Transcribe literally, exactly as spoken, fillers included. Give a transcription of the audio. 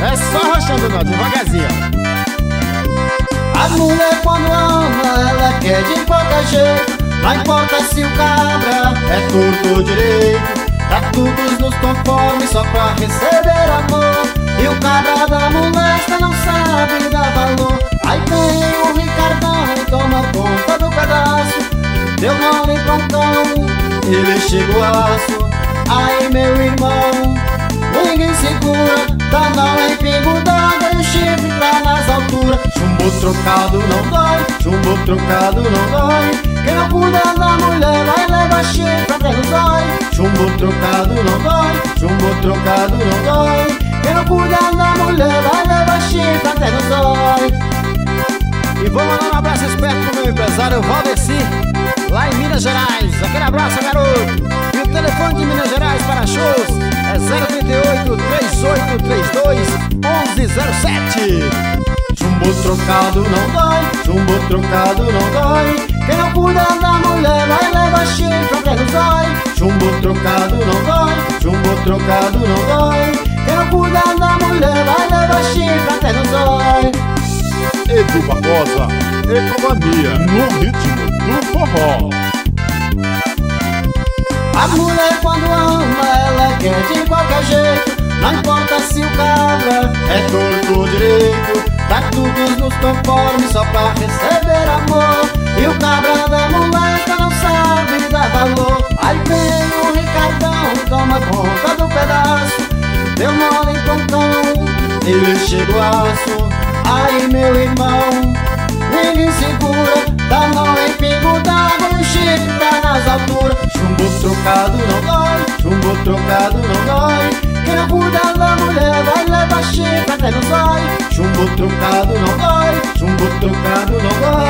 É só rochando não, devagarzinho. A mulher quando ama, ela quer de qualquer jeito. Não importa se o cabra é torto ou direito, tá todos nos conformes só pra receber amor. E o cabra da molesta não sabe dar valor. Aí tem o Ricardão, toma conta do pedaço. Deu nome prontão, ele chega o aço. Aí meu irmão, ninguém segura, tá não em pingo d'água e o chifre tá nas alturas. Chumbo trocado não dói, chumbo trocado não dói. Quem não cuida da mulher vai levar chifre até no zói. Chumbo trocado não dói, chumbo trocado não dói. Quem não cuida da mulher vai levar chifre até no zói. E vou mandar um abraço esperto pro meu empresário Valdeci, lá em Minas Gerais. Aquele abraço, garoto. E o telefone de Minas Gerais para shows é zero trinta e oito, trinta e oito trinta e dois, onze zero sete. Chumbo trocado não dói, chumbo trocado não dói. Quem não cuida da mulher vai levar chifre até no zói. Chumbo trocado não dói, chumbo trocado não dói. Quem não cuida da mulher vai levar chifre até no zói. Edu Barbosa, Economia, no ritmo do forró. A mulher quando ama, ela quer de qualquer jeito. Não importa se o cabra é torto ou direito, tá todos nos conformes só pra receber amor. E o cabra da molesta não sabe dar valor. Aí vem o Ricardão, toma conta do pedaço. Deu mole em pontão, ele chega o aço. Aí meu irmão, ninguém segura, tá não em pingo d'água e o chifre tá nas alturas. Chumbo trocado não dói, chumbo trocado não dói. Quem não cuida da mulher vai levar chifre até no zói. Chumbo trocado não dói, chumbo trocado não dói.